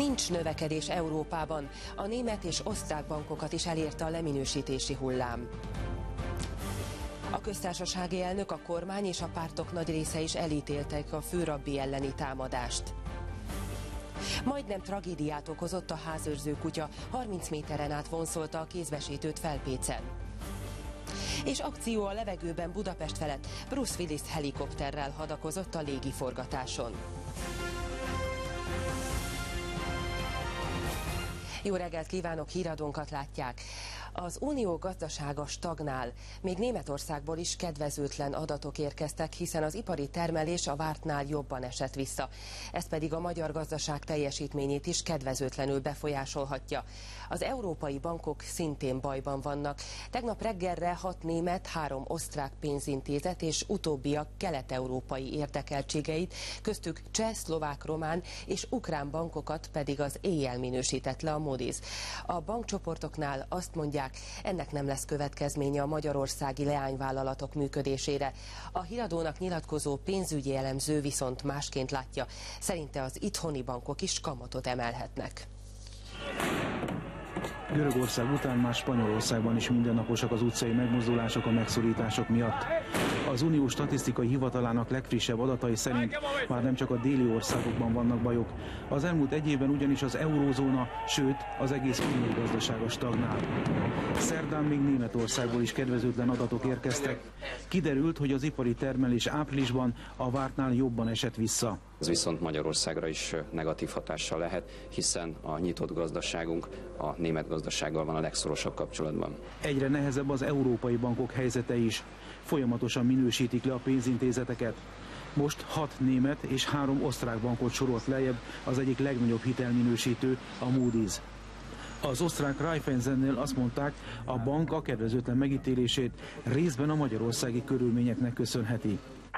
Nincs növekedés Európában, a német és osztrák bankokat is elérte a leminősítési hullám. A köztársasági elnök, a kormány és a pártok nagy része is elítéltek a főrabbi elleni támadást. Majdnem tragédiát okozott a házőrző kutya, 30 méteren át vonszolta a kézbesítőt Felpécen. És akció a levegőben Budapest felett, Bruce Willis helikopterrel hadakozott a légiforgatáson. Jó reggelt kívánok, híradónkat látják. Az unió gazdasága stagnál. Még Németországból is kedvezőtlen adatok érkeztek, hiszen az ipari termelés a vártnál jobban esett vissza. Ez pedig a magyar gazdaság teljesítményét is kedvezőtlenül befolyásolhatja. Az európai bankok szintén bajban vannak. Tegnap reggelre 6 német, 3 osztrák pénzintézet és utóbbiak kelet-európai érdekeltségeit, köztük cseh, szlovák, román és ukrán bankokat pedig az éjjel minősített le a Moody's. A bankcsoportoknál azt mondják, ennek nem lesz következménye a magyarországi leányvállalatok működésére. A híradónak nyilatkozó pénzügyi elemző viszont másként látja. Szerinte az itthoni bankok is kamatot emelhetnek. Görögország után már Spanyolországban is mindennaposak az utcai megmozdulások a megszorítások miatt. Az Unió statisztikai hivatalának legfrissebb adatai szerint már nem csak a déli országokban vannak bajok. Az elmúlt egy évben ugyanis az eurózóna, sőt az egész unió gazdasága stagnál. Szerdán még Németországból is kedvezőtlen adatok érkeztek. Kiderült, hogy az ipari termelés áprilisban a vártnál jobban esett vissza. Ez viszont Magyarországra is negatív hatással lehet, hiszen a nyitott gazdaságunk a német gazdasággal van a legszorosabb kapcsolatban. Egyre nehezebb az európai bankok helyzete is. Folyamatosan minősítik le a pénzintézeteket. Most 6 német és 3 osztrák bankot sorolt lejjebb az egyik legnagyobb hitelminősítő, a Moody's. Az osztrák Raiffeisennél azt mondták, a bank a kedvezőtlen megítélését részben a magyarországi körülményeknek köszönheti.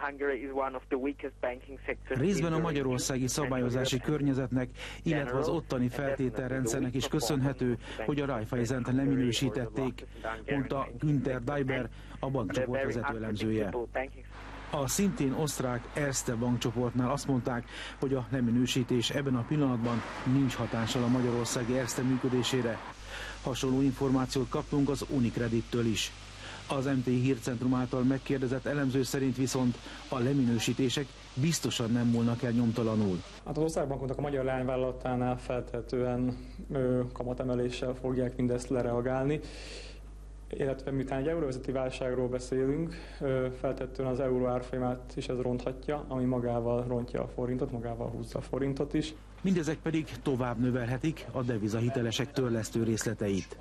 Részben a magyarországi szabályozási környezetnek, illetve az ottani feltételrendszernek is köszönhető, hogy a Raiffeisent leminősítették, mondta Günther Daiber, a bankcsoport vezető elemzője. A szintén osztrák Erste bankcsoportnál azt mondták, hogy a leminősítés ebben a pillanatban nincs hatással a magyarországi Erste működésére. Hasonló információt kaptunk az Unicredittől is. Az MTI Hírcentrum által megkérdezett elemző szerint viszont a leminősítések biztosan nem múlnak el nyomtalanul. Hát az osztrák bankoknak a magyar leányvállalatánál feltehetően kamatemeléssel fogják mindezt lereagálni, illetve miután egy euróvezeti válságról beszélünk, feltehetően az euró árfolyamát is ez ronthatja, ami magával rontja a forintot, magával húzza a forintot is. Mindezek pedig tovább növelhetik a devizahitelesek törlesztő részleteit.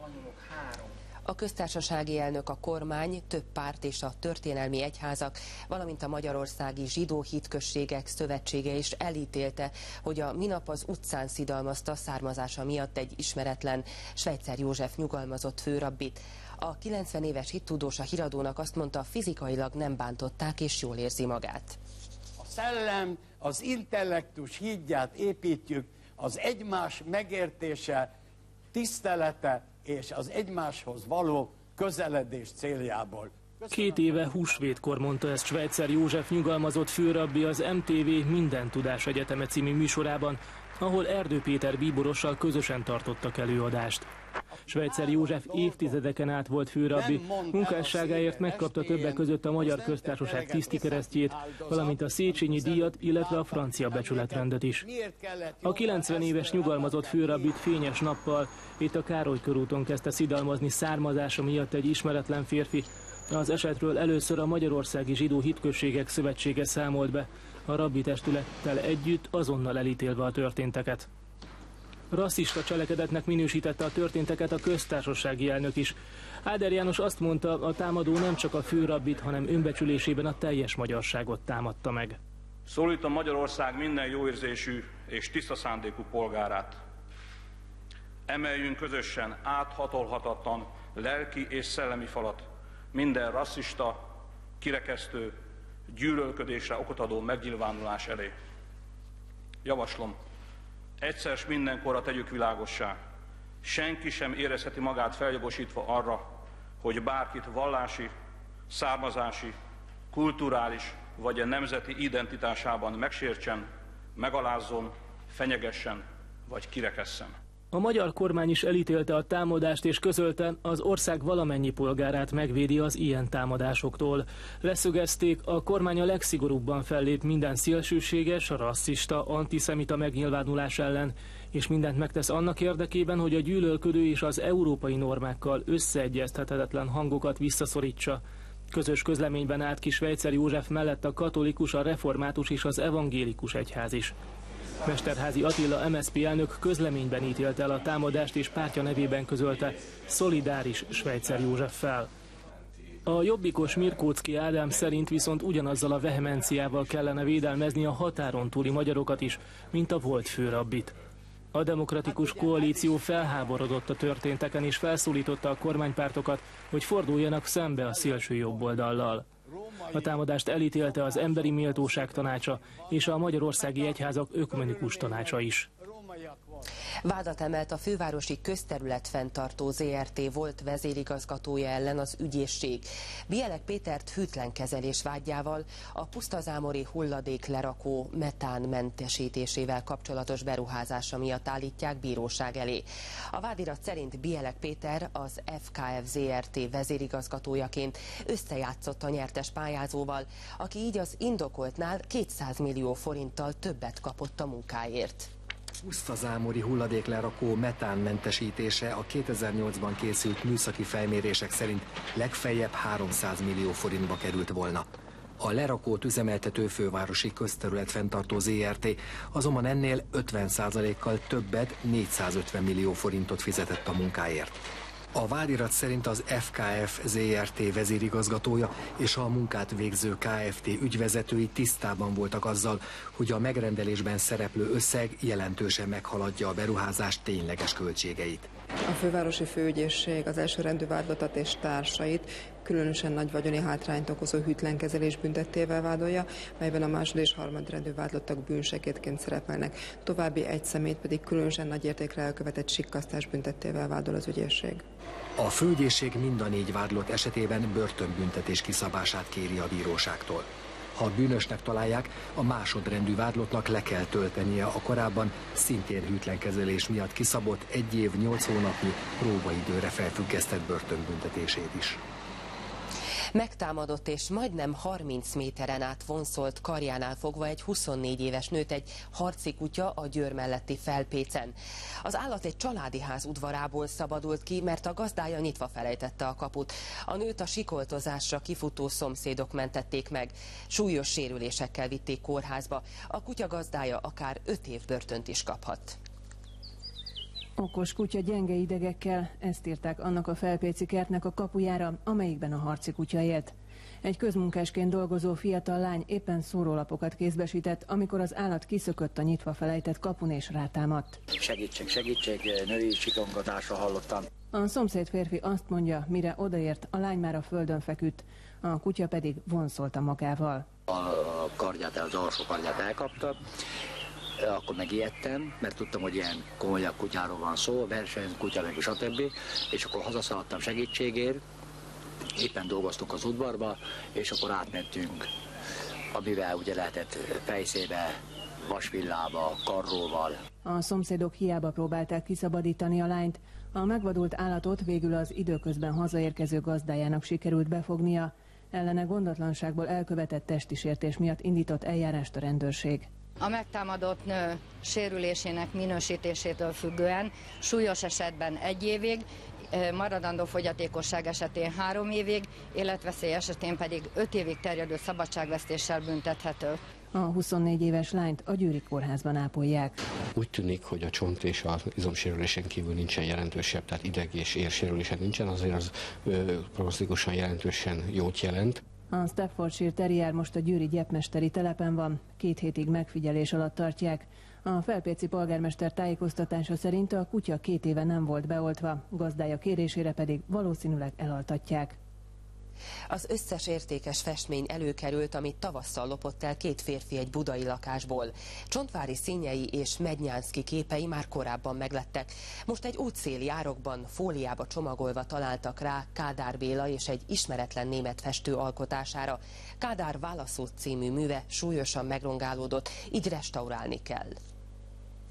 A köztársasági elnök, a kormány, több párt és a történelmi egyházak, valamint a Magyarországi Zsidó Hitközségek Szövetsége is elítélte, hogy a minap az utcán szidalmazta származása miatt egy ismeretlen Schweitzer József nyugalmazott főrabbit. A 90 éves hittudós a híradónak azt mondta, fizikailag nem bántották és jól érzi magát. A szellem, az intellektus hídját építjük, az egymás megértése, tisztelete és az egymáshoz való közeledés céljából. 2 éve húsvétkor mondta ezt Schweitzer József nyugalmazott főrabbi az MTV Minden Tudás Egyeteme című műsorában, ahol Erdő Péter bíborossal közösen tartottak előadást. Schweitzer József évtizedeken át volt főrabbi, munkásságáért megkapta többek között a Magyar Köztársaság tisztikeresztjét, valamint a Széchenyi díjat, illetve a francia becsületrendet is. A 90 éves nyugalmazott főrabbit fényes nappal itt a Károly körúton kezdte szidalmazni származása miatt egy ismeretlen férfi. Az esetről először a Magyarországi Zsidó Hitközségek Szövetsége számolt be, a rabbi testülettel együtt azonnal elítélve a történteket. Rasszista cselekedetnek minősítette a történteket a köztársasági elnök is. Áder János azt mondta, a támadó nem csak a főrabbit, hanem önbecsülésében a teljes magyarságot támadta meg. Szólítom Magyarország minden jóérzésű és tiszta szándékú polgárát. Emeljünk közösen áthatolhatatlan lelki és szellemi falat minden rasszista, kirekesztő, gyűlölködésre okot adó megnyilvánulás elé. Javaslom, egyszer s mindenkorra tegyük világossá, senki sem érezheti magát feljogosítva arra, hogy bárkit vallási, származási, kulturális vagy a nemzeti identitásában megsértsen, megalázzon, fenyegessen vagy kirekesszem. A magyar kormány is elítélte a támadást és közölte, az ország valamennyi polgárát megvédi az ilyen támadásoktól. Leszögezték, a kormány a legszigorúbban fellép minden szélsőséges, rasszista, antiszemita megnyilvánulás ellen, és mindent megtesz annak érdekében, hogy a gyűlölködő és az európai normákkal összeegyeztethetetlen hangokat visszaszorítsa. Közös közleményben állt ki Schweitzer József mellett a katolikus, a református és az evangélikus egyház is. Mesterházy Attila MSZP elnök közleményben ítélte el a támadást és pártja nevében közölte, szolidáris Schweitzer Józseffel. A jobbikos Mirkóczky Ádám szerint viszont ugyanazzal a vehemenciával kellene védelmezni a határon túli magyarokat is, mint a volt főrabbit. A demokratikus koalíció felháborodott a történteken és felszólította a kormánypártokat, hogy forduljanak szembe a szélső jobboldallal. A támadást elítélte az Emberi Méltóság Tanácsa és a Magyarországi Egyházak Ökumenikus Tanácsa is. Vádat emelt a fővárosi közterületfenntartó ZRT volt vezérigazgatója ellen az ügyészség. Bielek Pétert hűtlen kezelés vágyával a pusztazámori hulladéklerakó metánmentesítésével kapcsolatos beruházása miatt állítják bíróság elé. A vádirat szerint Bielek Péter az FKF ZRT vezérigazgatójaként összejátszott a nyertes pályázóval, aki így az indokoltnál 200 millió forinttal többet kapott a munkáért. Pusztazámori hulladéklerakó metánmentesítése a 2008-ban készült műszaki felmérések szerint legfeljebb 300 millió forintba került volna. A lerakót üzemeltető fővárosi közterületfenntartó ZRT azonban ennél 50%-kal többet, 450 millió forintot fizetett a munkáért. A vádirat szerint az FKF ZRT vezérigazgatója és a munkát végző KFT ügyvezetői tisztában voltak azzal, hogy a megrendelésben szereplő összeg jelentősen meghaladja a beruházás tényleges költségeit. A fővárosi főügyészség az elsőrendű vádlottat és társait különösen nagy vagyoni hátrányt okozó hűtlenkezelés büntettével vádolja, melyben a második és harmadrendű vádlottak bűnsegédként szerepelnek. További egy személyt pedig különösen nagy értékre elkövetett sikkasztás büntettével vádol az ügyészség. A főügyészség mind a 4 vádlott esetében börtönbüntetés kiszabását kéri a bíróságtól. Ha bűnösnek találják, a másodrendű vádlottnak le kell töltenie a korábban szintén hűtlenkezelés miatt kiszabott 1 év 8 hónapnyi próbaidőre felfüggesztett börtönbüntetését is. Megtámadott és majdnem 30 méteren át vonszolt karjánál fogva egy 24 éves nőt egy harci kutya a Győr melletti Felpécen. Az állat egy családi ház udvarából szabadult ki, mert a gazdája nyitva felejtette a kaput. A nőt a sikoltozásra kifutó szomszédok mentették meg. Súlyos sérülésekkel vitték kórházba. A kutya gazdája akár 5 év börtönt is kaphat. Okos kutya gyenge idegekkel, ezt írták annak a felpéci kertnek a kapujára, amelyikben a harci kutya élt. Egy közmunkásként dolgozó fiatal lány éppen szórólapokat kézbesített, amikor az állat kiszökött a nyitva felejtett kapun és rátámadt. Segítség, női sikongatásra hallottam. A szomszéd férfi azt mondja, mire odaért, a lány már a földön feküdt, a kutya pedig vonszolta magával. A kardját, az alsó kardját elkapta. Akkor megijedtem, mert tudtam, hogy ilyen komolyabb kutyáról van szó, versenykutya meg stb. És akkor hazaszaladtam segítségért, éppen dolgoztunk az udvarba, és akkor átmentünk, amivel ugye lehetett fejszébe, vasvillába, karróval. A szomszédok hiába próbálták kiszabadítani a lányt, a megvadult állatot végül az időközben hazaérkező gazdájának sikerült befognia, ellene gondatlanságból elkövetett testi sértés miatt indított eljárást a rendőrség. A megtámadott nő sérülésének minősítésétől függően súlyos esetben 1 évig, maradandó fogyatékosság esetén 3 évig, életveszély esetén pedig 5 évig terjedő szabadságvesztéssel büntethető. A 24 éves lányt a Győri kórházban ápolják. Úgy tűnik, hogy a csont és az izomsérülésen kívül nincsen jelentősebb, tehát ideg- és érsérülésen nincsen, azért az prognosztikusan jelentősen jót jelent. A Staffordshire Terrier most a győri gyepmesteri telepen van, 2 hétig megfigyelés alatt tartják. A felpéci polgármester tájékoztatása szerint a kutya 2 éve nem volt beoltva, gazdája kérésére pedig valószínűleg elaltatják. Az összes értékes festmény előkerült, amit tavasszal lopott el 2 férfi egy budai lakásból. Csontvári színjei és Mednyánszky képei már korábban meglettek. Most egy útszéli árokban fóliába csomagolva találtak rá Kádár Béla és egy ismeretlen német festő alkotására. Kádár Válaszút című műve súlyosan megrongálódott, így restaurálni kell.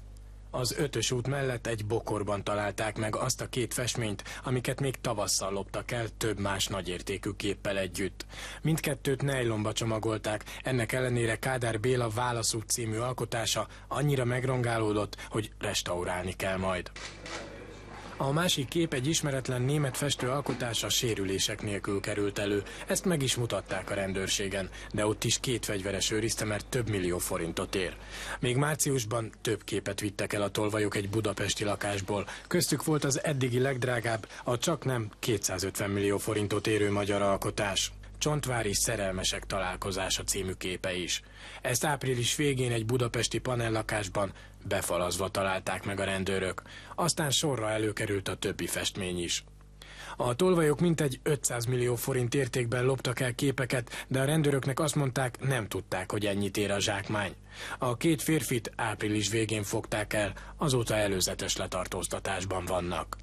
Az Ötös út mellett egy bokorban találták meg azt a két festményt, amiket még tavasszal loptak el több más nagyértékű képpel együtt. Mindkettőt nejlonba csomagolták, ennek ellenére Kádár Béla Válaszút című alkotása annyira megrongálódott, hogy restaurálni kell majd. A másik kép egy ismeretlen német festő alkotása sérülések nélkül került elő. Ezt meg is mutatták a rendőrségen, de ott is 2 fegyveres őrizte, mert több millió forintot ér. Még márciusban több képet vittek el a tolvajok egy budapesti lakásból. Köztük volt az eddigi legdrágább, a csaknem 250 millió forintot érő magyar alkotás. Csontvári Szerelmesek találkozása című képe is. Ezt április végén egy budapesti panellakásban befalazva találták meg a rendőrök. Aztán sorra előkerült a többi festmény is. A tolvajok mintegy 500 millió forint értékben loptak el képeket, de a rendőröknek azt mondták, nem tudták, hogy ennyit ér a zsákmány. A 2 férfit április végén fogták el, azóta előzetes letartóztatásban vannak.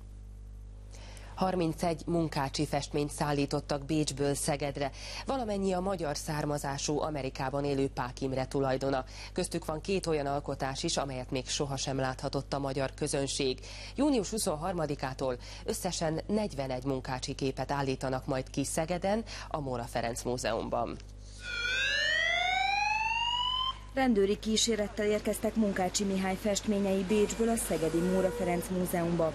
31 munkácsi festményt szállítottak Bécsből Szegedre. Valamennyi a magyar származású, Amerikában élő Pák Imre tulajdona. Köztük van 2 olyan alkotás is, amelyet még sohasem láthatott a magyar közönség. Június 23-ától összesen 41 munkácsi képet állítanak majd ki Szegeden, a Móra Ferenc Múzeumban. Rendőri kísérettel érkeztek Munkácsi Mihály festményei Bécsből a szegedi Móra Ferenc Múzeumba.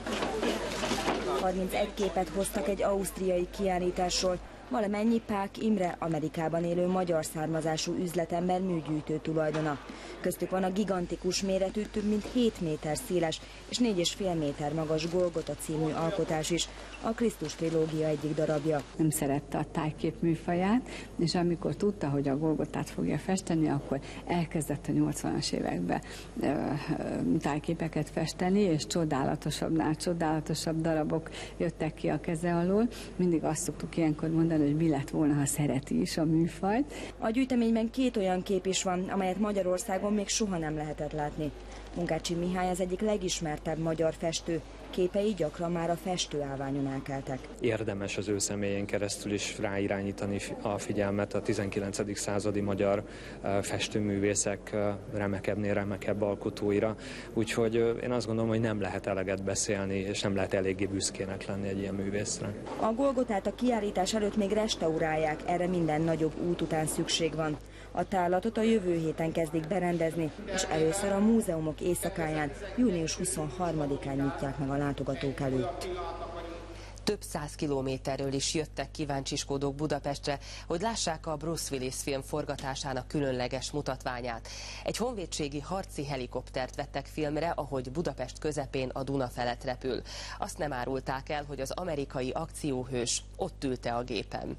31 képet hoztak egy ausztriai kiállításról, valamennyi Pák Imre, Amerikában élő magyar származású üzletember műgyűjtő tulajdona. Köztük van a gigantikus méretű, több mint 7 méter széles és 4,5 méter magas Golgota című alkotás is, a Krisztus trilógia egyik darabja. Nem szerette a tájkép műfaját, és amikor tudta, hogy a Golgotát fogja festeni, akkor elkezdett a 80-as években tájképeket festeni, és csodálatosabbnál csodálatosabb darabok jöttek ki a keze alól. Mindig azt szoktuk ilyenkor mondani, hogy mi lett volna, ha szereti is a műfajt. A gyűjteményben 2 olyan kép is van, amelyet Magyarországon még soha nem lehetett látni. Munkácsi Mihály az egyik legismertebb magyar festő. Képei gyakran már a festőállványon elkeltek. Érdemes az ő személyén keresztül is ráirányítani a figyelmet a 19. századi magyar festőművészek remekebbnél remekebb alkotóira. Úgyhogy én azt gondolom, hogy nem lehet eleget beszélni, és nem lehet eléggé büszkének lenni egy ilyen művészre. A Golgotát a kiállítás előtt még restaurálják, erre minden nagyobb út után szükség van. A tárlatot a jövő héten kezdik berendezni, és először a múzeumok éjszakáján, június 23-án nyitják meg a látogatók előtt. Több 100 kilométerről is jöttek kíváncsiskodók Budapestre, hogy lássák a Bruce Willis film forgatásának különleges mutatványát. Egy honvédségi harci helikoptert vettek filmre, ahogy Budapest közepén a Duna felett repül. Azt nem árulták el, hogy az amerikai akcióhős ott ülte a gépen.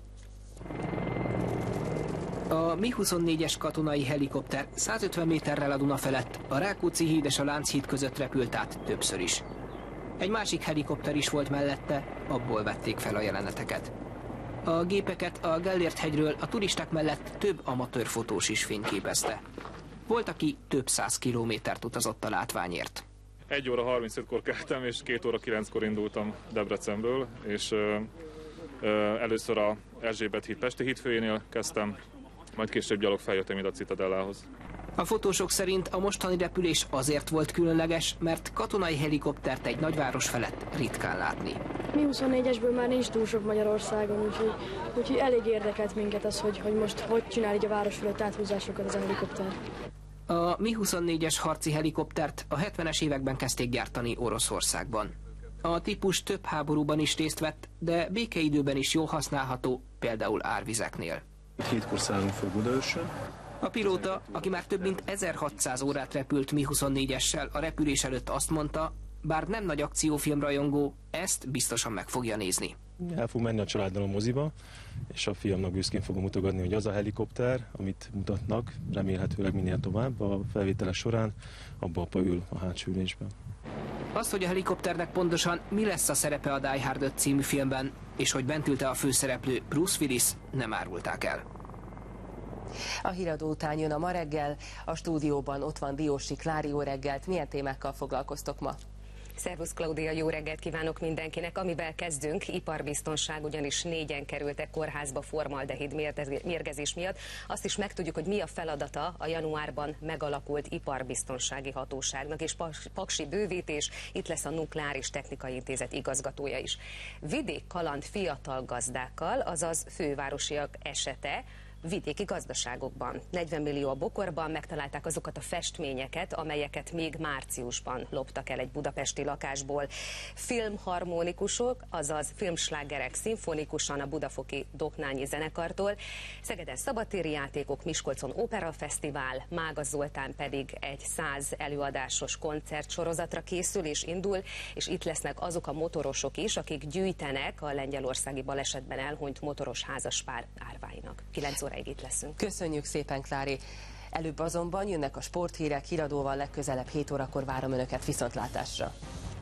A Mi-24-es katonai helikopter 150 méterrel a Duna felett, a Rákóczi híd és a Lánchíd között repült át többször is. Egy másik helikopter is volt mellette, abból vették fel a jeleneteket. A gépeket a Gellért-hegyről a turisták mellett több amatőr fotós is fényképezte. Volt, aki több 100 kilométert utazott a látványért. 1 óra 35-kor keltem, és 2 óra 9-kor indultam Debrecenből, és először a Erzsébet híd Pesti hídfőjénél kezdtem, majd később gyalog feljöttem ide a Citadellához. A fotósok szerint a mostani repülés azért volt különleges, mert katonai helikoptert egy nagyváros felett ritkán látni. Mi-24-esből már nincs túl sok Magyarországon, úgyhogy elég érdekelt minket az, hogy most hogy csinál így a város fölött áthúzásokat az a helikopter. A Mi-24-es harci helikoptert a 70-es években kezdték gyártani Oroszországban. A típus több háborúban is részt vett, de békeidőben is jól használható, például árvizeknél. 7-kor szállunk föl Budaörsön. A pilóta, aki már több mint 1600 órát repült Mi-24-essel, a repülés előtt azt mondta, bár nem nagy akciófilmrajongó, ezt biztosan meg fogja nézni. El fog menni a családdal a moziba, és a fiamnak büszkén fogom mutogatni, hogy az a helikopter, amit mutatnak, remélhetőleg minél tovább a felvételes során, abba apa ül a hátsó ülésben. Azt, hogy a helikopternek pontosan mi lesz a szerepe a Die Hard 5 című filmben, és hogy bent ült-e a főszereplő Bruce Willis, nem árulták el. A híradó után jön a Ma reggel, a stúdióban ott van Diósi Klári. Jó reggelt, milyen témákkal foglalkoztok ma? Szervusz Klaudia, jó reggelt kívánok mindenkinek. Amivel kezdünk, iparbiztonság, ugyanis 4-en kerültek kórházba formaldehid mérgezés miatt. Azt is megtudjuk, hogy mi a feladata a januárban megalakult iparbiztonsági hatóságnak, és paksi bővítés, itt lesz a Nukleáris Technikai Intézet igazgatója is. Vidékkaland fiatal gazdákkal, azaz fővárosiak esete, vidéki gazdaságokban. 40 millió a bokorban megtalálták azokat a festményeket, amelyeket még márciusban loptak el egy budapesti lakásból. Filmharmonikusok, azaz filmslágerek szimfonikusan a budafoki Doknányi zenekartól, Szegeden szabadtéri játékok, Miskolcon operafesztivál, Mága Zoltán pedig egy 100 előadásos koncertsorozatra készül és indul, és itt lesznek azok a motorosok is, akik gyűjtenek a lengyelországi balesetben elhunyt motoros házaspár árváinak. 9 óráig itt leszünk. Köszönjük szépen, Klári. Előbb azonban jönnek a sporthírek, híradóval legközelebb 7 órakor várom Önöket, viszontlátásra.